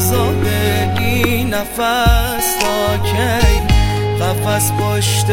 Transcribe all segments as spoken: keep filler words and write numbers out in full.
عذاب این نفس تا کی، قفس پشت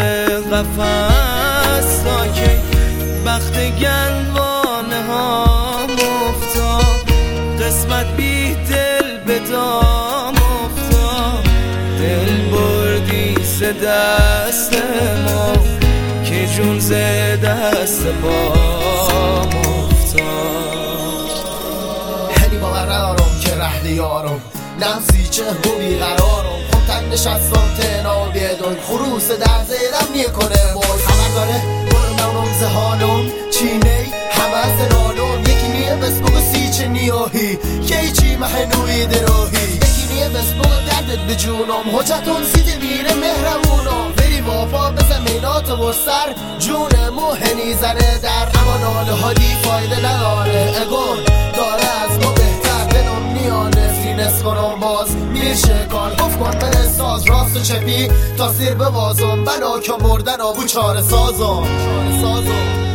قفس تا کی، بخت گلوانه ها افتاد، قسمت بی دل به دام افتاد، دل بردی ز دست ما که جون ز دست پام افتاد. هنی باور ندارم که رهل یارم، نمسی چه و بیقرارم، خب تن نشستم تنها بیدون، خروس در زیرم میکنه باز، خبر داره برمونم زهانم چینی همه زنانم، یکی نیه بس بگو سی چه نیاهی که ایچی محنوی دراهی، یکی نیه بس بگو دردت به جونم، حجتون سیده میره مهرمونم، بری واپا به زمینات و سر جون موهنی زنه در، اما ناله ها دی فایده نداره، اگون داره از ما بهتر دلم نیانه فینس کنم باز میشه کار، گفت کن بره ساز راست و چپی تا سیر بوازم، بنا که مردن آبو چاره سازم چاره سازم.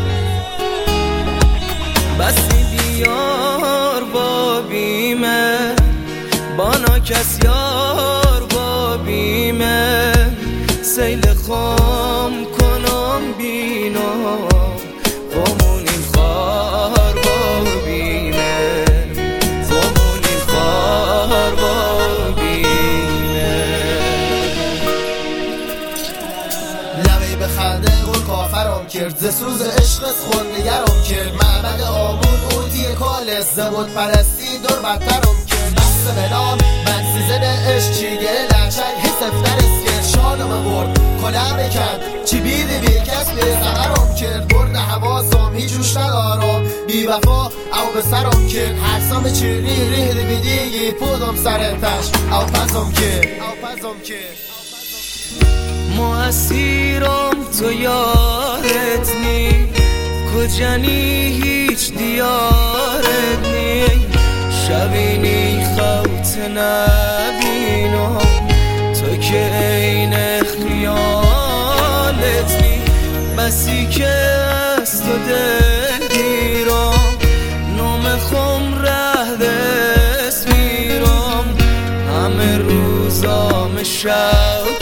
بسی بیار با بیمه بانا کس یار با بیمه، سیل خام کنم بینم خمونین خار با بیمه، خمونین خار با بیمه. لبی به خنده گل کافرم کرد، ز سوز عشق خوندگرم کرد، معبد آمون اوتی کالس زبود پرستی دور بدترم کرد، دست بنام من سیزن عشق چیگه لچک حس افتر اسکر شانم برد کلم کرد، چی بیدی بی کس به سقرم کرد، برد حواسم هیچوش ندارم، بی وفا او به سرم کرد، حرسام چیری ریه دی بیدیگی پودم سر تش او پزم کرد او پزم کرد. موسیرم تو یارت نی، کجانی هیچ دیارت نی، شبینی خوت نبینم تو که این خیالت نی، بسی که از تو دل گیرم نوم خم ره دست میرم، همه روزام شب